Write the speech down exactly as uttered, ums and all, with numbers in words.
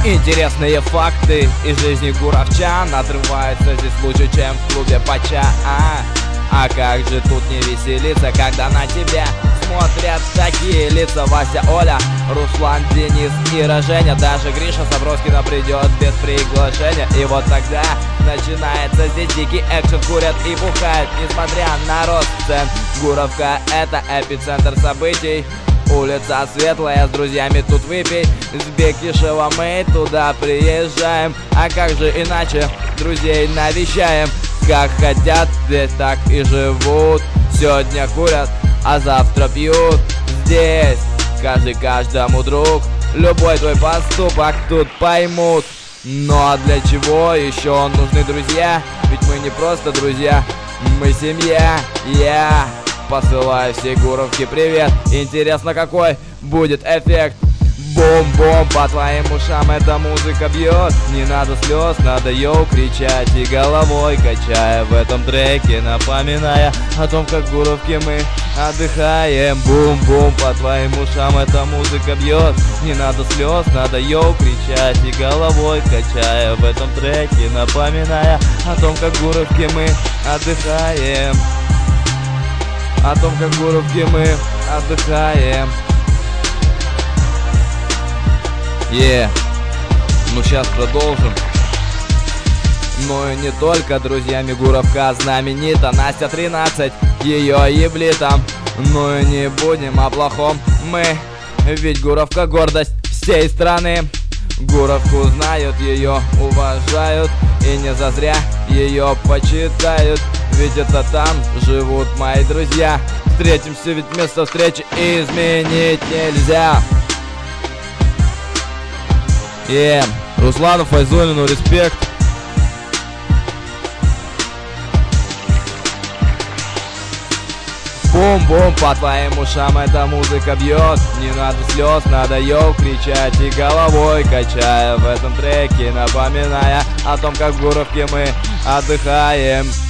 Интересные факты из жизни гуровчан отрываются здесь лучше, чем в клубе Пача. А, а как же тут не веселиться, когда на тебя смотрят такие лица: Вася, Оля, Руслан, Денис, Ира, Женя. Даже Гриша Саброскина придет без приглашения. И вот тогда начинается здесь дикий экшен. Курят и бухают, несмотря на рост цен. Гуровка — это эпицентр событий. Улица светлая, с друзьями тут выпей. С Бекишева мы туда приезжаем. А как же иначе, друзей навещаем. Как хотят, здесь так и живут. Сегодня курят, а завтра пьют. Здесь каждый каждому друг. Любой твой поступок тут поймут. Ну а для чего еще нужны друзья? Ведь мы не просто друзья, мы семья. Я посылаю всей Гуровке привет. Интересно, какой будет эффект? Бум-бум, по твоим ушам эта музыка бьет. Не надо слез, надо йоу кричать и головой качая в этом треке, напоминая о том, как в Гуровке мы отдыхаем. Бум-бум, по твоим ушам эта музыка бьет. Не надо слез, надо йоу кричать и головой качая в этом треке, напоминая о том, как в Гуровке мы отдыхаем. О том, как в Гуровке мы отдыхаем. Е, yeah. Ну сейчас продолжим. Ну и не только, друзьями, Гуровка знаменита. Настя тринадцать, ее ебли там. Ну и не будем о плохом мы, ведь Гуровка — гордость всей страны. Гуровку знают, ее уважают, и не зазря ее почитают. Ведь это там живут мои друзья. Встретимся, ведь место встречи изменить нельзя. Е, yeah. Руслану Файзуллину респект. Бум-бум, по твоим ушам эта музыка бьет. Не надо слез, надо йоу кричать и головой качая в этом треке, напоминая о том, как в Гуровке мы отдыхаем.